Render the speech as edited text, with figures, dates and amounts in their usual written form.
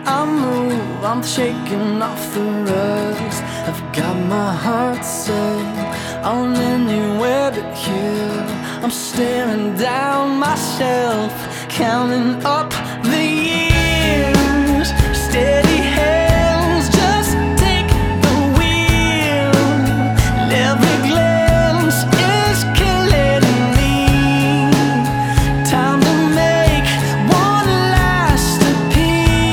I move, I'm shaking off the rust. I've got my heart set on anywhere but here. I'm staring down myself, counting up